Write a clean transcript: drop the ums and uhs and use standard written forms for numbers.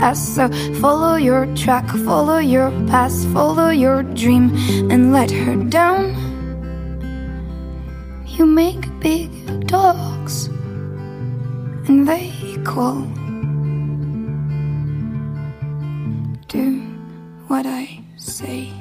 ass. So follow your track, follow your past, follow your dream, and let her down. You make big dogs, and they call. Do what I say.